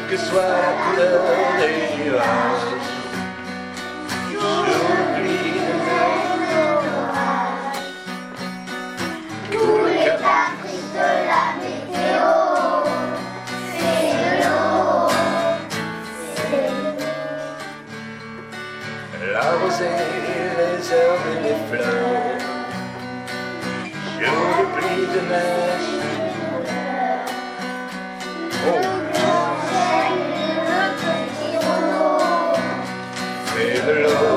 quelle que soit la couleur des nuages. J'oublie de tous les caprices de la météo. C'est de l'eau, c'est de l'eau. la rosée, les herbes et les fleurs. J'oublie de neige. Oh. C'est de l'eau.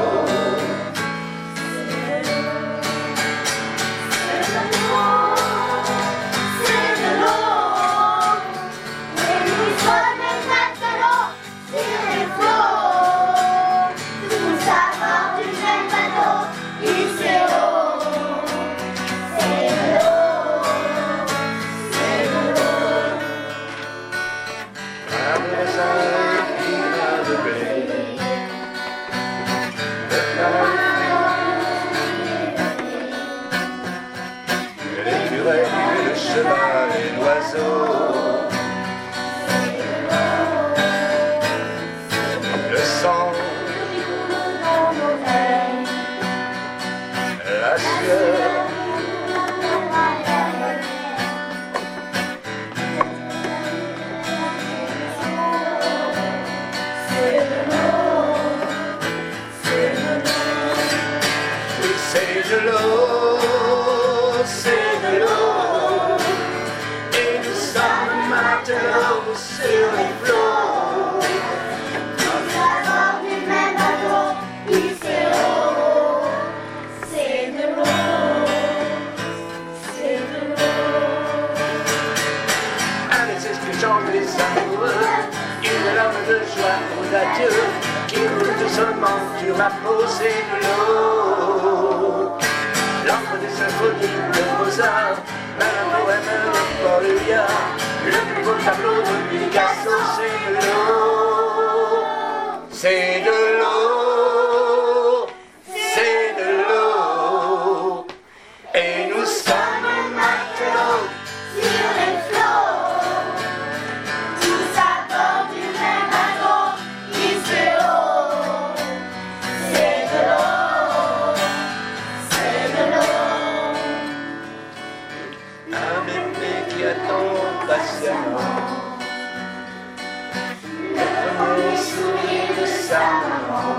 Le cheval et l'oiseau, le sang, la sueur, oui, c'est de l'eau, c'est de l'eau. Sur les flots, tous à bord du même bateau, il c'est l'eau, c'est de l'eau, c'est de l'eau. allez, c'est ce que chantent les amoureux, une larme de joie ou d'adieu, qui roule doucement sur ma peau, c'est de l'eau. L'encre des symphonies de Mozart, même un poème de Paul Éluard, le plus beau tableau de Picasso, c'est de l'eau, c'est de l'eau, c'est de l'eau, et nous sommes matelots Sur les flots, tous à bord du même bateau, il c'est l'eau, c'est de l'eau, c'est de l'eau. un bébé qui attend patiemment le premier sourire de sa maman,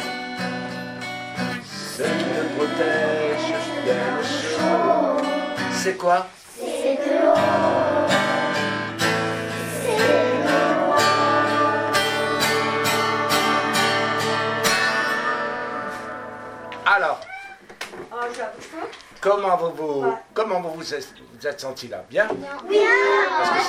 ce qui le protège bien au chaud. C'est quoi? C'est de l'eau, c'est de l'eau. Alors, Oh, j'ai un peu chaud. comment vous êtes senti là? Bien? Bien. Parce que